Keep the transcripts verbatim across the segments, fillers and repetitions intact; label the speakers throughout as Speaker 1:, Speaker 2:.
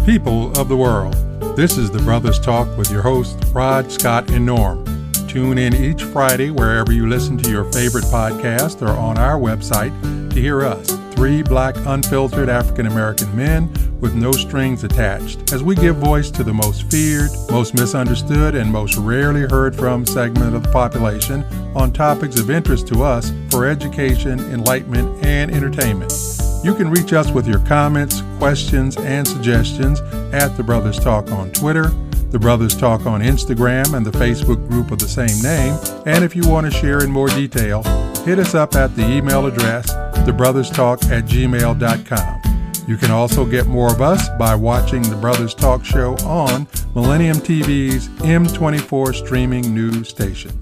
Speaker 1: People of the world, this is the Brothers Talk with your hosts, Rod, Scott, and Norm. Tune in each Friday wherever you listen to your favorite podcast or on our website to hear us, three black, unfiltered African-American men with no strings attached, as we give voice to the most feared, most misunderstood, and most rarely heard from segment of the population on topics of interest to us for education, enlightenment, and entertainment. You can reach us with your comments, questions, and suggestions at The Brothers Talk on Twitter, The Brothers Talk on Instagram, and the Facebook group of the same name. And if you want to share in more detail, hit us up at the email address, thebrotherstalk at gmail dot com. You can also get more of us by watching The Brothers Talk show on Millennium T V's M twenty-four streaming news station.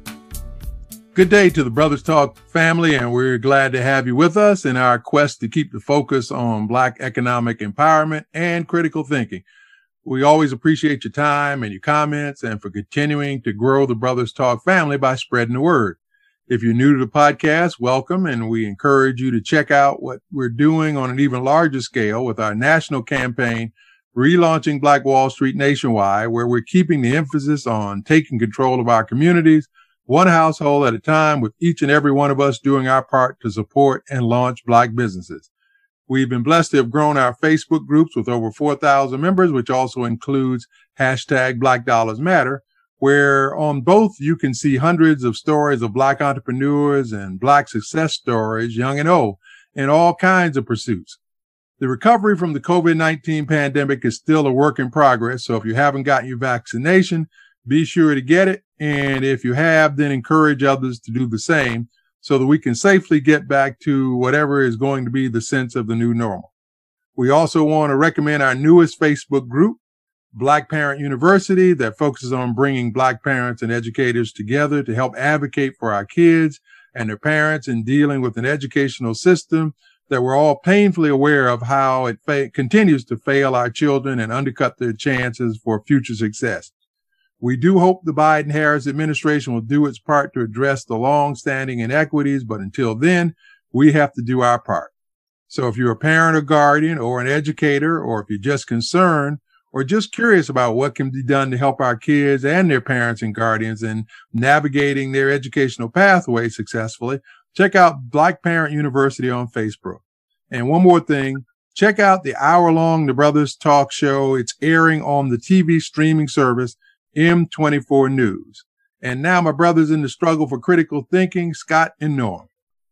Speaker 1: Good day to the Brothers Talk family, and we're glad to have you with us in our quest to keep the focus on Black economic empowerment and critical thinking. We always appreciate your time and your comments and for continuing to grow the Brothers Talk family by spreading the word. If you're new to the podcast, welcome, and we encourage you to check out what we're doing on an even larger scale with our national campaign, Relaunching Black Wall Street Nationwide, where we're keeping the emphasis on taking control of our communities, one household at a time, with each and every one of us doing our part to support and launch Black businesses. We've been blessed to have grown our Facebook groups with over four thousand members, which also includes hashtag Black Dollars Matter, where on both you can see hundreds of stories of Black entrepreneurs and Black success stories, young and old, in all kinds of pursuits. The recovery from the COVID nineteen pandemic is still a work in progress, so if you haven't gotten your vaccination, be sure to get it. And if you have, then encourage others to do the same so that we can safely get back to whatever is going to be the sense of the new normal. We also want to recommend our newest Facebook group, Black Parent University, that focuses on bringing Black parents and educators together to help advocate for our kids and their parents in dealing with an educational system that we're all painfully aware of how it fa- continues to fail our children and undercut their chances for future success. We do hope the Biden-Harris administration will do its part to address the long-standing inequities, but until then, we have to do our part. So if you're a parent or guardian or an educator, or if you're just concerned or just curious about what can be done to help our kids and their parents and guardians in navigating their educational pathway successfully, check out Black Parent University on Facebook. And one more thing, check out the hour-long The Brothers Talk show. It's airing on the T V streaming service M twenty-four News. And now my brothers in the struggle for critical thinking, Scott and Norm.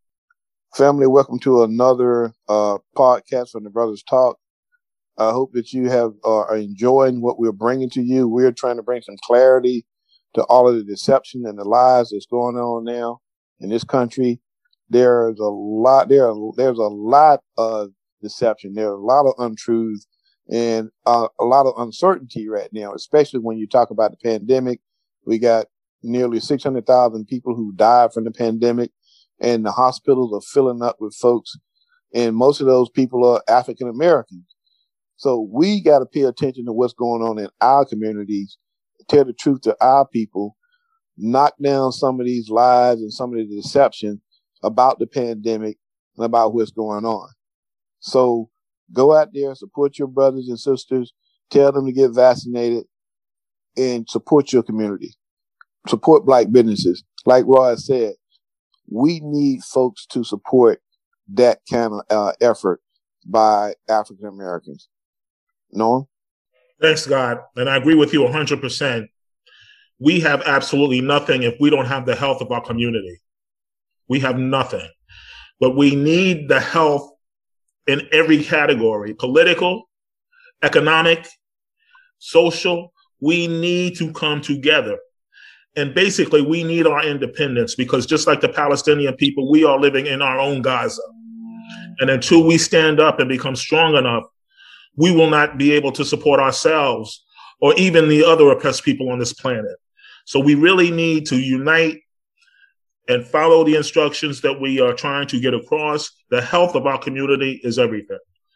Speaker 2: Family, welcome to another uh, podcast from The Brothers Talk. I hope that you have uh, are enjoying what we're bringing to you. We're trying to bring some clarity to all of the deception and the lies that's going on now in this country. There's a lot. There, are, there's a lot of deception. There are a lot of untruths. And uh, a lot of uncertainty right now, especially when you talk about the pandemic. We got nearly six hundred thousand people who died from the pandemic, and the hospitals are filling up with folks. And most of those people are African Americans. So we got to pay attention to what's going on in our communities, tell the truth to our people, knock down some of these lies and some of the deception about the pandemic and about what's going on. So go out there, support your brothers and sisters, tell them to get vaccinated, and support your community. Support Black businesses. Like Rod said, we need folks to support that kind of uh, effort by African Americans. Norm?
Speaker 3: Thanks, God. And I agree with you one hundred percent. We have absolutely nothing if we don't have the health of our community. We have nothing. But we need the health in every category, political, economic, social. We need to come together. And basically, we need our independence, because just like the Palestinian people, we are living in our own Gaza. And until we stand up and become strong enough, we will not be able to support ourselves or even the other oppressed people on this planet. So we really need to unite and follow the instructions that we are trying to get across. The health of our community is everything.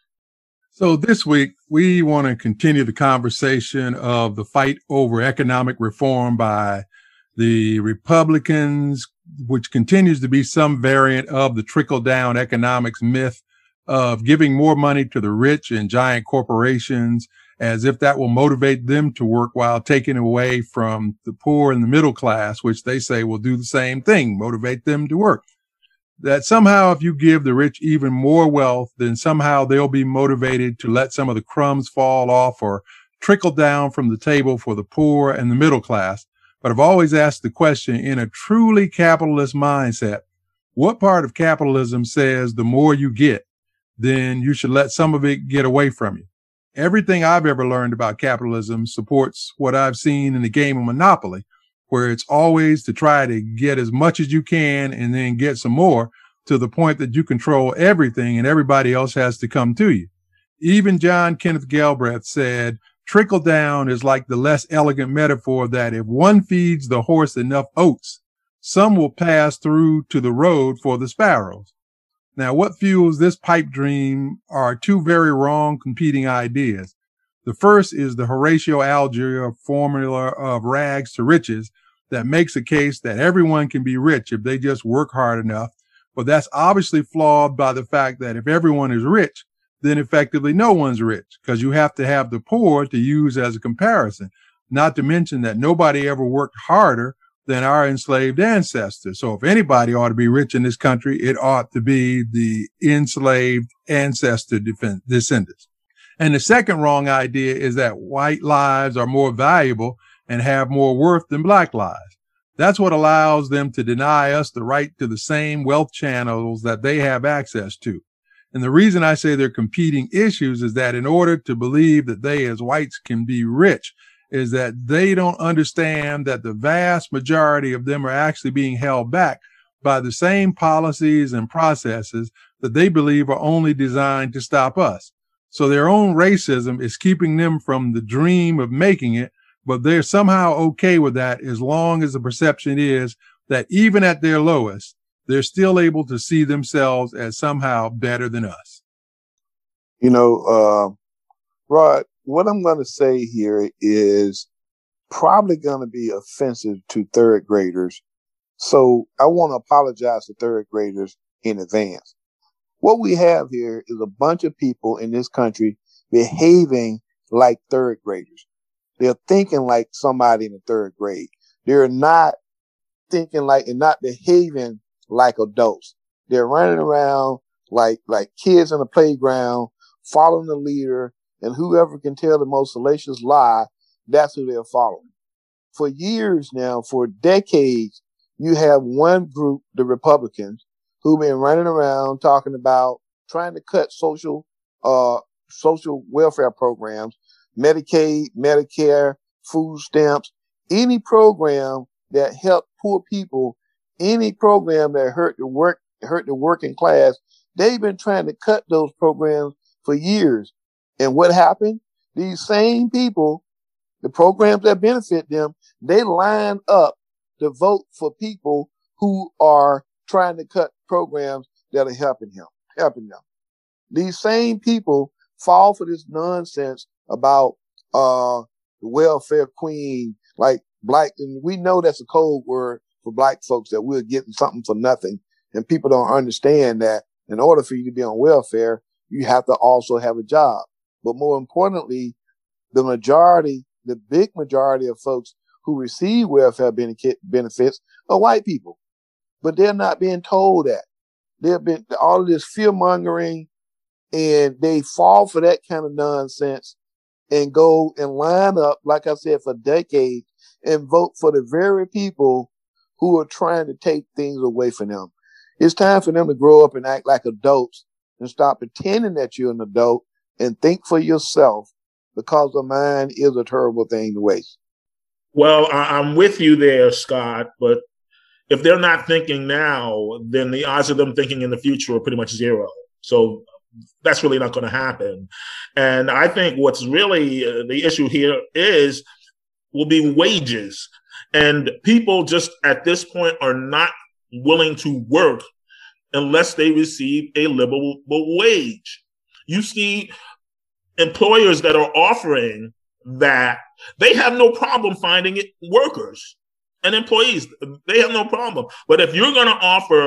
Speaker 1: So this week, we want to continue the conversation of the fight over economic reform by the Republicans, which continues to be some variant of the trickle-down economics myth of giving more money to the rich and giant corporations as if that will motivate them to work while taking away from the poor and the middle class, which they say will do the same thing, motivate them to work. That somehow if you give the rich even more wealth, then somehow they'll be motivated to let some of the crumbs fall off or trickle down from the table for the poor and the middle class. But I've always asked the question, in a truly capitalist mindset, what part of capitalism says the more you get, then you should let some of it get away from you? Everything I've ever learned about capitalism supports what I've seen in the game of Monopoly, where it's always to try to get as much as you can and then get some more to the point that you control everything and everybody else has to come to you. Even John Kenneth Galbraith said, trickle down is like the less elegant metaphor that if one feeds the horse enough oats, some will pass through to the road for the sparrows. Now, what fuels this pipe dream are two very wrong competing ideas. The first is the Horatio Alger formula of rags to riches that makes a case that everyone can be rich if they just work hard enough. But that's obviously flawed by the fact that if everyone is rich, then effectively no one's rich, because you have to have the poor to use as a comparison, not to mention that nobody ever worked harder than our enslaved ancestors. So if anybody ought to be rich in this country, it ought to be the enslaved ancestor defend- descendants. And the second wrong idea is that white lives are more valuable and have more worth than black lives. That's what allows them to deny us the right to the same wealth channels that they have access to. And the reason I say they're competing issues is that in order to believe that they as whites can be rich, is that they don't understand that the vast majority of them are actually being held back by the same policies and processes that they believe are only designed to stop us. So their own racism is keeping them from the dream of making it, but they're somehow okay with that as long as the perception is that even at their lowest, they're still able to see themselves as somehow better than us.
Speaker 2: You know, uh, Rod, what I'm going to say here is probably going to be offensive to third graders. So I want to apologize to third graders in advance. What we have here is a bunch of people in this country behaving like third graders. They're thinking like somebody in the third grade. They're not thinking like and not behaving like adults. They're running around like, like kids in a playground, following the leader, and whoever can tell the most salacious lie, that's who they're following. For years now, for decades, you have one group, the Republicans, who've been running around talking about trying to cut social, uh, social welfare programs, Medicaid, Medicare, food stamps, any program that helped poor people, any program that hurt the work, hurt the working class. They've been trying to cut those programs for years. And what happened? These same people, the programs that benefit them, they line up to vote for people who are trying to cut programs that are helping him, helping them. These same people fall for this nonsense about uh the welfare queen, like black, and we know that's a code word for black folks, that we're getting something for nothing. And people don't understand that in order for you to be on welfare, you have to also have a job. But more importantly, the majority, the big majority of folks who receive welfare benefits are white people. But they're not being told that. They've been all of this fear mongering, and they fall for that kind of nonsense and go and line up, like I said, for decades and vote for the very people who are trying to take things away from them. It's time for them to grow up and act like adults and stop pretending that you're an adult and think for yourself, because a mind is a terrible thing to waste.
Speaker 3: Well, I- I'm with you there, Scott, but if they're not thinking now, then the odds of them thinking in the future are pretty much zero. So that's really not going to happen. And I think what's really uh, the issue here is will be wages. And people just at this point are not willing to work unless they receive a livable wage. You see employers that are offering that, they have no problem finding it workers and employees. They have no problem. But if you're going to offer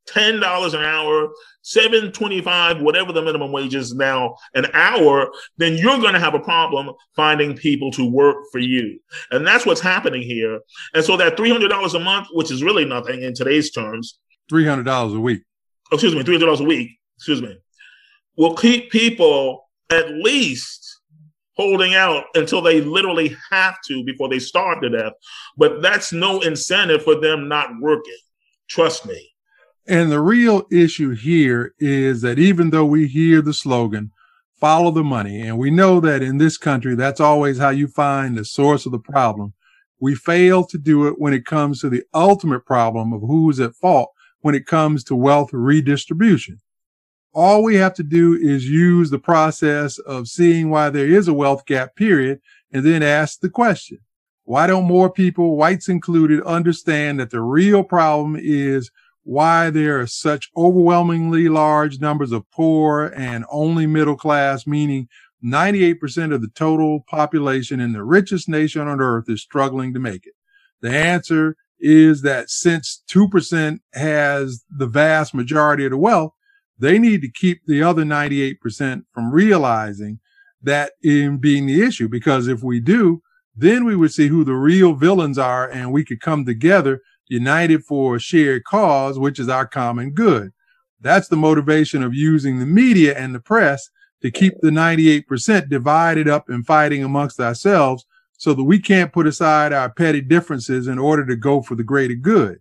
Speaker 3: ten dollars an hour, seven twenty-five, whatever the minimum wage is now an hour, then you're going to have a problem finding people to work for you. And that's what's happening here. And so that three hundred dollars a month, which is really nothing in today's terms.
Speaker 1: three hundred dollars a week.
Speaker 3: Oh, excuse me, three hundred dollars a week, excuse me, will keep people at least holding out until they literally have to before they starve to death. But that's no incentive for them not working. Trust me.
Speaker 1: And the real issue here is that even though we hear the slogan, follow the money, and we know that in this country, that's always how you find the source of the problem, we fail to do it when it comes to the ultimate problem of who's at fault when it comes to wealth redistribution. All we have to do is use the process of seeing why there is a wealth gap, period, and then ask the question, why don't more people, whites included, understand that the real problem is why there are such overwhelmingly large numbers of poor and only middle class, meaning ninety-eight percent of the total population in the richest nation on earth is struggling to make it? The answer is that since two percent has the vast majority of the wealth, they need to keep the other ninety-eight percent from realizing that in being the issue, because if we do, then we would see who the real villains are and we could come together united for a shared cause, which is our common good. That's the motivation of using the media and the press to keep the ninety-eight percent divided up and fighting amongst ourselves so that we can't put aside our petty differences in order to go for the greater good.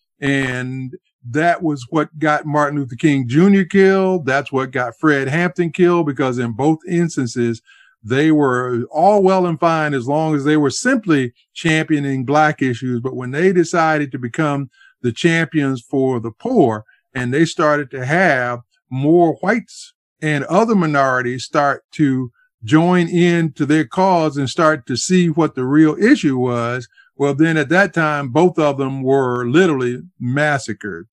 Speaker 1: And that was what got Martin Luther King Junior killed. That's what got Fred Hampton killed, because in both instances, they were all well and fine as long as they were simply championing black issues. But when they decided to become the champions for the poor, and they started to have more whites and other minorities start to join in to their cause and start to see what the real issue was, well, then at that time, both of them were literally massacred.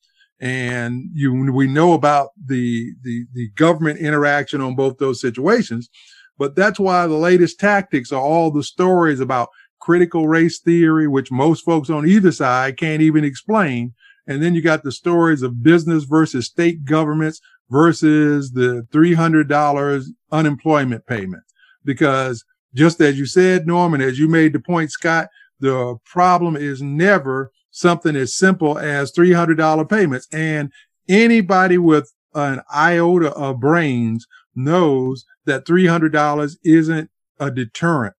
Speaker 1: And you, we know about the, the, the government interaction on both those situations. But that's why the latest tactics are all the stories about critical race theory, which most folks on either side can't even explain. And then you got the stories of business versus state governments versus the three hundred dollars unemployment payment. Because just as you said, Norman, as you made the point, Scott, the problem is never something as simple as three hundred dollars payments. And anybody with an iota of brains knows that three hundred dollars isn't a deterrent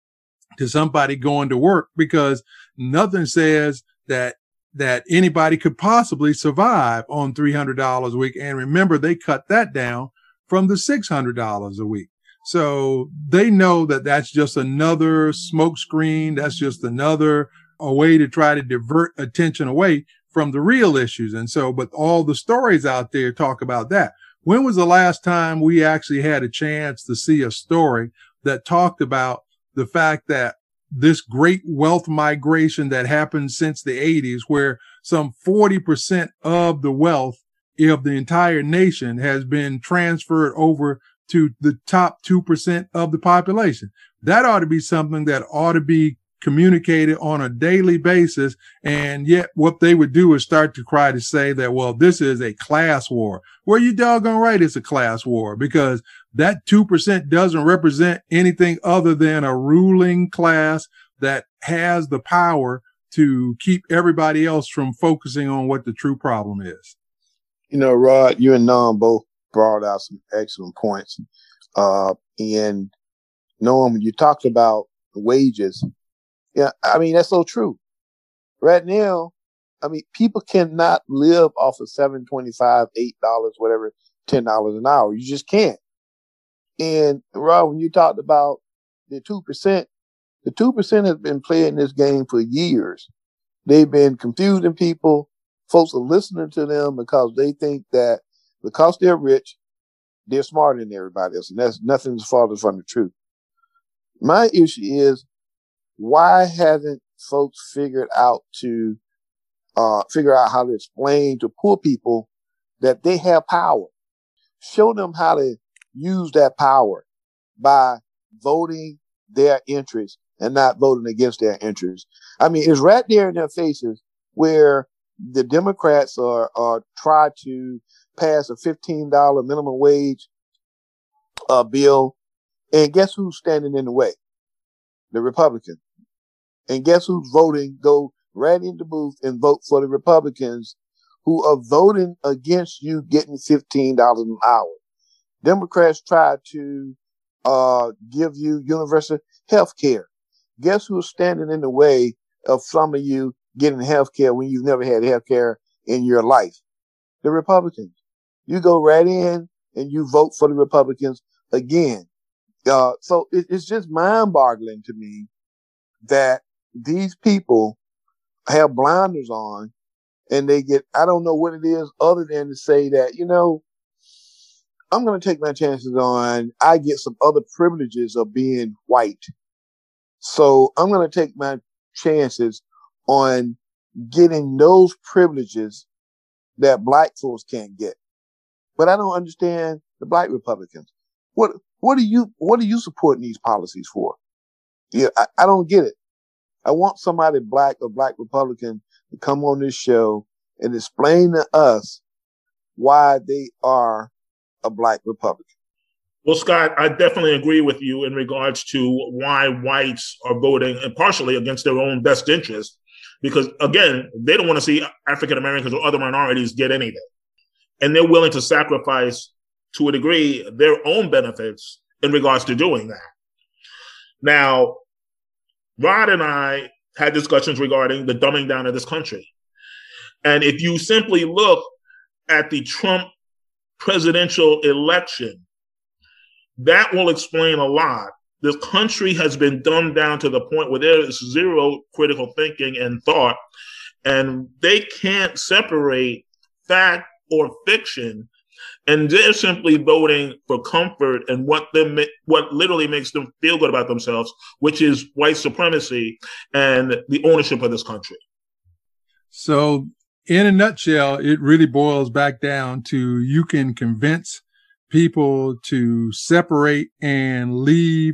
Speaker 1: to somebody going to work, because nothing says that that anybody could possibly survive on three hundred dollars a week. And remember, they cut that down from the six hundred dollars a week. So they know that that's just another smokescreen. That's just another a way to try to divert attention away from the real issues. And so, but all the stories out there talk about that. When was the last time we actually had a chance to see a story that talked about the fact that this great wealth migration that happened since the eighties, where some forty percent of the wealth of the entire nation has been transferred over to the top two percent of the population? That ought to be something that ought to be communicated on a daily basis. And yet what they would do is start to try to say that, well, this is a class war. Well, you doggone right, it's a class war, because that two percent doesn't represent anything other than a ruling class that has the power to keep everybody else from focusing on what the true problem is.
Speaker 2: You know, Rod, you and Norm both brought out some excellent points. Uh, and Norm, you talked about wages. Yeah, I mean, that's so true. Right now, I mean, people cannot live off of seven twenty-five, eight dollars, whatever, ten dollars an hour. You just can't. And Rob, when you talked about the two percent, the two percent has been playing this game for years. They've been confusing people. Folks are listening to them because they think that because they're rich, they're smarter than everybody else. And that's nothing farther from the truth. My issue is, why hasn't folks figured out to uh, figure out how to explain to poor people that they have power? Show them how to use that power by voting their interests and not voting against their interests. I mean, it's right there in their faces where the Democrats are, are try to pass a fifteen dollars minimum wage uh, bill. And guess who's standing in the way? The Republicans. And guess who's voting? Go right in the booth and vote for the Republicans who are voting against you getting fifteen dollars an hour. Democrats tried to uh, give you universal health care. Guess who's standing in the way of some of you getting health care when you've never had health care in your life? The Republicans. You go right in and you vote for the Republicans again. Uh, so it, it's just mind-boggling to me that these people have blinders on and they get, I don't know what it is other than to say that, you know, I'm going to take my chances on, I get some other privileges of being white. So I'm going to take my chances on getting those privileges that black folks can't get. But I don't understand the black Republicans. What, what are you, what are you supporting these policies for? Yeah, I, I don't get it. I want somebody black or black Republican to come on this show and explain to us why they are a black Republican.
Speaker 3: Well, Scott, I definitely agree with you in regards to why whites are voting partially against their own best interest, because, again, they don't want to see African Americans or other minorities get anything. And they're willing to sacrifice, to a degree, their own benefits in regards to doing that. Now, Rod and I had discussions regarding the dumbing down of this country. And if you simply look at the Trump presidential election, that will explain a lot. This country has been dumbed down to the point where there is zero critical thinking and thought, and they can't separate fact or fiction, and they're simply voting for comfort and what them, what literally makes them feel good about themselves, which is white supremacy and the ownership of this country.
Speaker 1: So in a nutshell, it really boils back down to you can convince people to separate and leave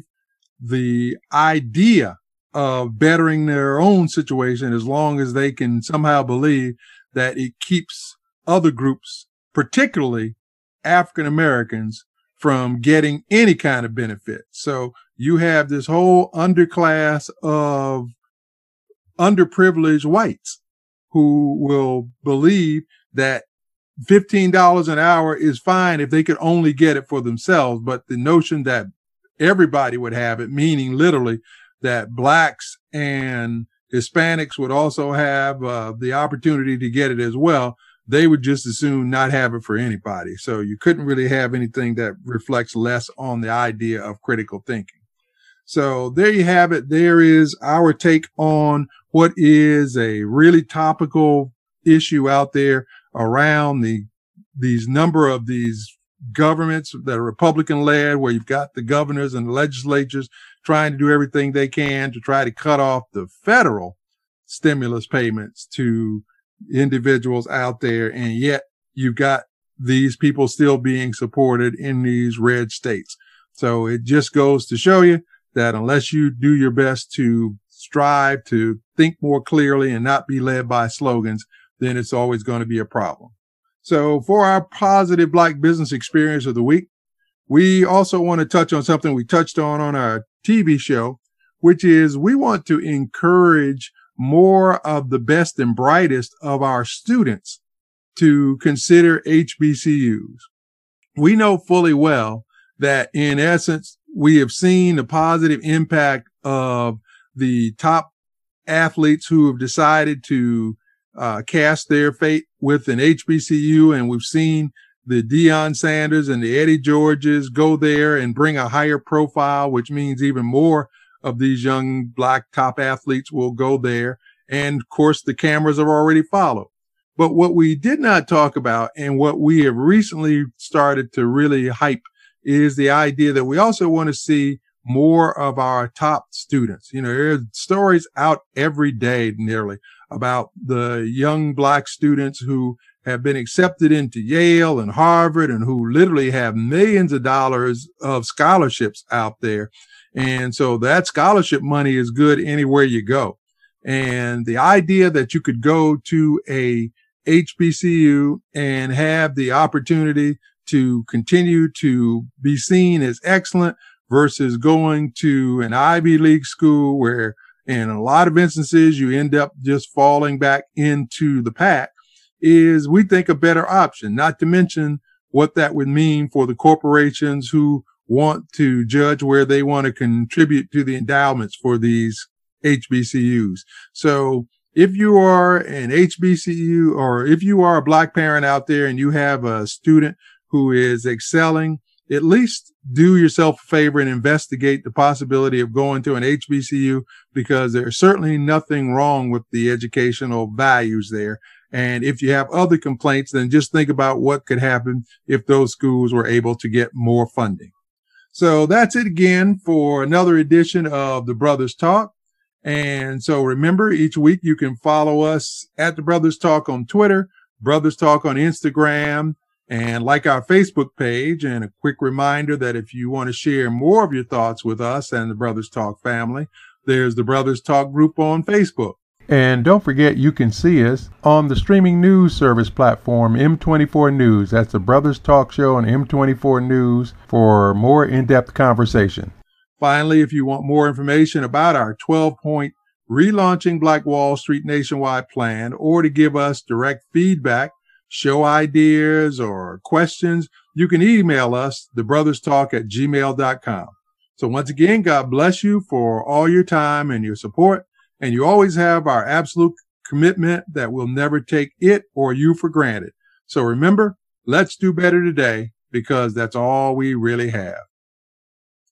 Speaker 1: the idea of bettering their own situation as long as they can somehow believe that it keeps other groups, particularly African Americans, from getting any kind of benefit. So you have this whole underclass of underprivileged whites who will believe that fifteen dollars an hour is fine if they could only get it for themselves. But the notion that everybody would have it, meaning literally that blacks and Hispanics would also have uh, the opportunity to get it as well, they would just as soon not have it for anybody. So you couldn't really have anything that reflects less on the idea of critical thinking. So there you have it. There is our take on what is a really topical issue out there around the these number of these governments that are Republican led, where you've got the governors and the legislatures trying to do everything they can to try to cut off the federal stimulus payments to individuals out there. And yet you've got these people still being supported in these red states. So it just goes to show you that unless you do your best to strive to think more clearly and not be led by slogans, then it's always going to be a problem. So for our positive black business experience of the week, we also want to touch on something we touched on on our T V show, which is we want to encourage more of the best and brightest of our students to consider H B C Us. We know fully well that in essence, we have seen the positive impact of the top athletes who have decided to uh, cast their fate with an H B C U. And we've seen the Deion Sanders and the Eddie Georges go there and bring a higher profile, which means even more of these young black top athletes will go there. And of course, the cameras have already followed. But what we did not talk about and what we have recently started to really hype is the idea that we also want to see more of our top students. You know, there are stories out every day nearly about the young black students who have been accepted into Yale and Harvard and who literally have millions of dollars of scholarships out there. And so that scholarship money is good anywhere you go. And the idea that you could go to a H B C U and have the opportunity to continue to be seen as excellent versus going to an Ivy League school where in a lot of instances you end up just falling back into the pack is, we think, a better option, not to mention what that would mean for the corporations who want to judge where they want to contribute to the endowments for these H B C Us. So if you are an H B C U, or if you are a Black parent out there and you have a student who is excelling, at least do yourself a favor and investigate the possibility of going to an H B C U, because there's certainly nothing wrong with the educational values there. And if you have other complaints, then just think about what could happen if those schools were able to get more funding. So that's it again for another edition of the Brothers Talk. And so remember, each week you can follow us at the Brothers Talk on Twitter, Brothers Talk on Instagram, and like our Facebook page. And a quick reminder that if you want to share more of your thoughts with us and the Brothers Talk family, there's the Brothers Talk group on Facebook. And don't forget, you can see us on the streaming news service platform M twenty-four News. That's the Brothers Talk Show on M twenty-four News for more in-depth conversation. Finally, if you want more information about our twelve-point Relaunching Black Wall Street Nationwide plan, or to give us direct feedback, show ideas, or questions, you can email us, thebrotherstalk at gmail dot com. So once again, God bless you for all your time and your support. And you always have our absolute commitment that we'll never take it or you for granted. So remember, let's do better today, because that's all we really have.